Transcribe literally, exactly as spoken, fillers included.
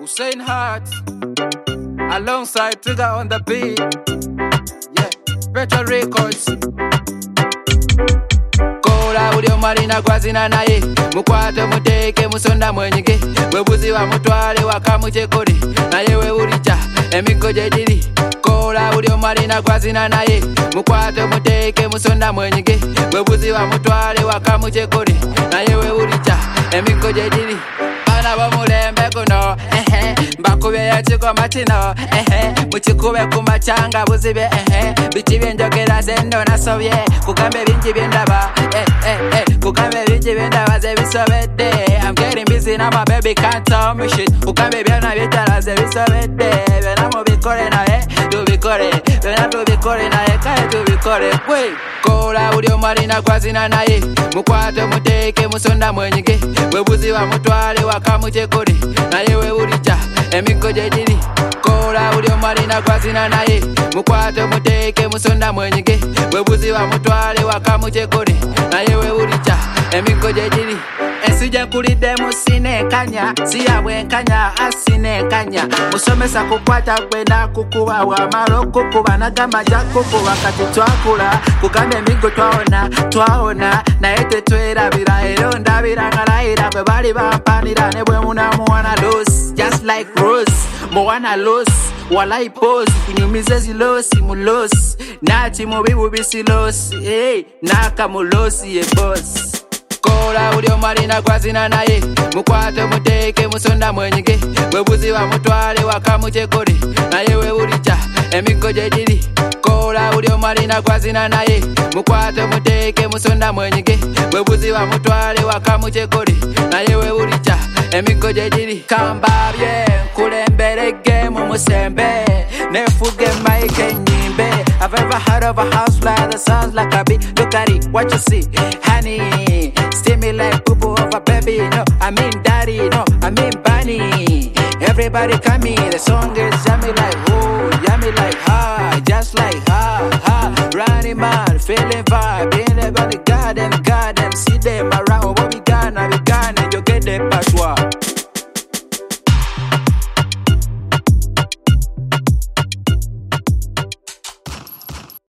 Hussein Hart, alongside Trigger on the beat. Yeah, Better Records. Kola ulio marina kwazina naye, mukwate muteke musonda mwenyige, webuzi wa mutwale wakamuchekode, naye we ulicha emigo jedili. Kola ulio marina kwazina naye, mukwate muteke musonda mwenyige, webuzi wa mutwale wakamuchekode, naye we ulicha emigo jedili. Bana bamulembe kuno, ehe, mbakube ya chiko matino, ehe, muchikube kumachanga buzibe, ehe, bichi byenjogera zendo nasobye, kukambe binji byendaba, eh, eh, eh, kukambe binji byendaba ze bisobedde. I'm getting busy now, my baby can't tell me shit. Kukambe byana byetala ze bisobedde, byona mubikore naye, tubikore, byona tubikore naye, kale tubikore, we. Kola ulio marina kwazina naye, mukwate muteke musonda mwenyige, webuzi wa mutwale wakamuchekode, naye we ulicha emigo jedili. Kola ulio marina kwazina naye, mukwate muteke musonda mwenyige, webuzi wa mutwale wakamuchekode, naye we ulicha emigo jedili. Esije kulide musine kanya, siya wenkanya asine kanya, musomesa kukwata kwenda kukuwa wa maro kukuwa na gama jakuku wakati twakula, kukambe migo twaona, twaona, na ete twera vira eronda vira ngaraira, kwe bali bampanira nebwe munamuwana los, just like Rose, muwana los, walai pose, kunyumize zilosi mulosi, nati mubibu bisilosi, hey, naka mulosi ye boss. Kola ulio marina kwazina naye, mukwate muteke musonda mwenyige, webuzi wa mutwale wakamuchekode, naye we ulicha emigo jedili. Kola ulio marina kwazina naye, mukwate muteke musonda mwenyige, webuzi wa mutwale wakamuchekode, naye we ulicha emigo jedili. Kambabye kulembelege mumusembe, nefuge maike nyimbe. I've ever heard of a house fly that sounds like a bee. Look at it, what you see, honey. Stimulate poo of a baby, no, I mean daddy, no, I mean bunny. Everybody come in, the song is yummy like oh, yummy like ha, just like ha, ha. Running man, feeling vibe, in the garden, garden, see them.